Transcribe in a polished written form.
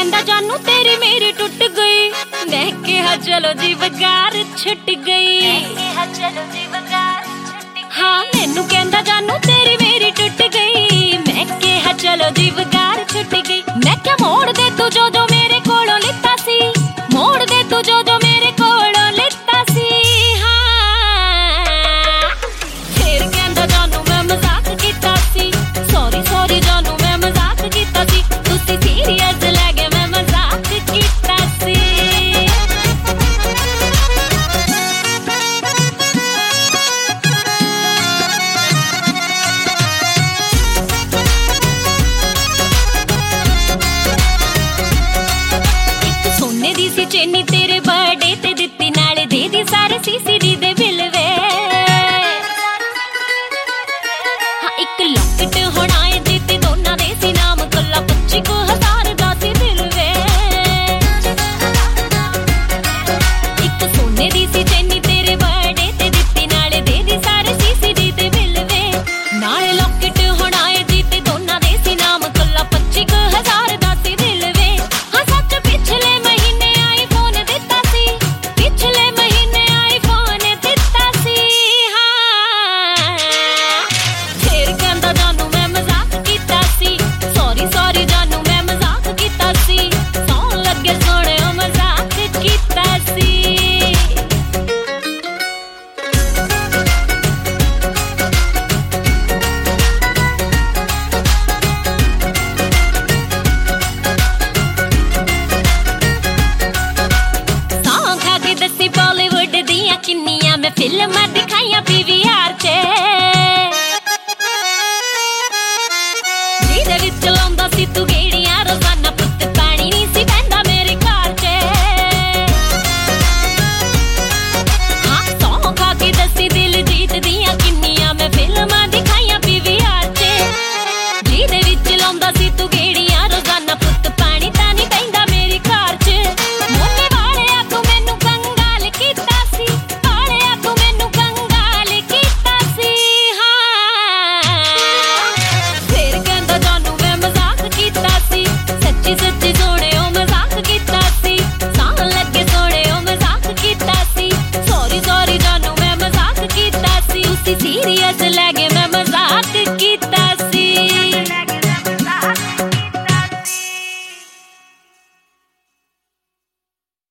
कहंदा जानू तेरी मेरी टुट गई। मैं कहा चलो जी वगार छुट गई। हाँ मैनू कहंदा जानू तेरी मेरी टुट गई। मैं कहा चलो जी वगार छुट गई। मैं क्या मोड़ दे तू जो जो मेरे कोलों लिता सी, मोड़ दे तू जो जो मेरे कोलों लिता सी। हाँ फिर कहंदा जानू मैं मजाक कीता सी। सॉरी सॉरी जानू मैं मजाक कीता सी। तुसी सीरियस लगे मैं मजाक कीता सी। एक सोने दी सी चेनी तेरे बर्थडे ते दित्ती, नाले दे दी सारे सीसीडी दे बिल वे। हाँ एक लॉकेट होना है दित्ती दोना दे सी नाम, कल्ला 25,000 दा सी बिल वे। एक सोने दी सी चेनी तेरे बर्थडे ते दित्ती, नाले दे दी सारे सीसीडी दे बिल वे। नाले लॉकेट होना है दित्ती दोना दे सी नाम, कल्ला 25,000 दा सी बिल वे। हाँ सच पिछले महीने आईफोन दित्ता सी, पिछले महीने आईफोन दित्ता सी। हाँ फिर कहंदा जानू मैं मजाक कीता सी। सॉरी सॉरी जानू मैं मजाक कीता सी। सौन लगे सोने मजाक कीता सी। सॉन्ग खा के दसी बॉलीवुड दियां किन्नियां मैं फिल्मां दिखाइयां पीवी